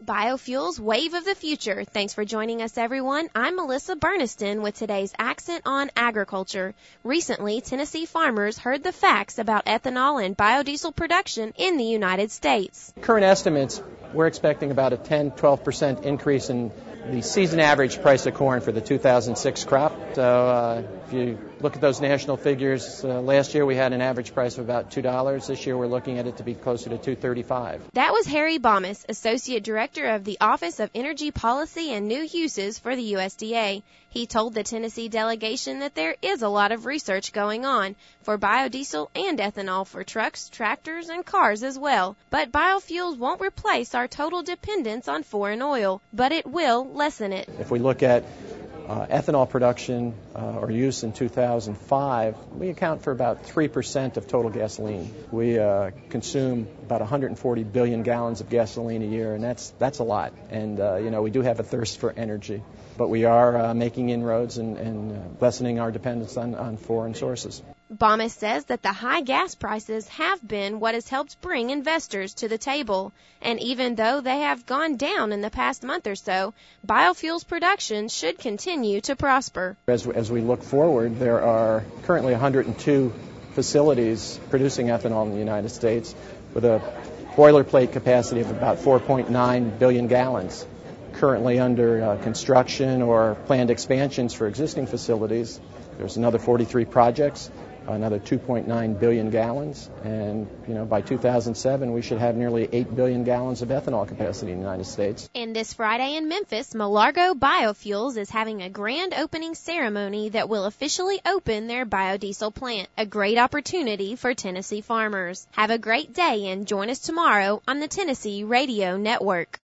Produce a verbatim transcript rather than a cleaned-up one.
Biofuels Wave of the Future. Thanks for joining us, everyone. I'm Melissa Burniston with today's Accent on Agriculture. Recently, Tennessee farmers heard the facts about ethanol and biodiesel production in the United States. Current estimates, we're expecting about a ten to twelve percent increase in the season average price of corn for the two thousand six crop. So uh, if you look at those national figures, uh, last year we had an average price of about two dollars. This year we're looking at it to be closer to two thirty-five. That was Harry Baumus, Associate Director of the Office of Energy Policy and New Uses for the U S D A. He told the Tennessee delegation that there is a lot of research going on for biodiesel and ethanol for trucks, tractors, and cars as well. But biofuels won't replace our total dependence on foreign oil, but it will lessen it. If we look at uh, ethanol production uh, or use in two thousand five, we account for about three percent of total gasoline. We uh, consume about one hundred forty billion gallons of gasoline a year, and that's that's a lot. And, uh, you know, we do have a thirst for energy. But we are uh, making inroads and, and uh, lessening our dependence on, on foreign sources. Baumus says that the high gas prices have been what has helped bring investors to the table. And even though they have gone down in the past month or so, biofuels production should continue to prosper. As, as we look forward, there are currently one hundred two facilities producing ethanol in the United States with a boilerplate capacity of about four point nine billion gallons. Currently under uh, construction or planned expansions for existing facilities. There's another forty-three projects, another two point nine billion gallons, and you know by two thousand seven we should have nearly eight billion gallons of ethanol capacity in the United States. And this Friday in Memphis, Malargo Biofuels is having a grand opening ceremony that will officially open their biodiesel plant, a great opportunity for Tennessee farmers. Have a great day and join us tomorrow on the Tennessee Radio Network.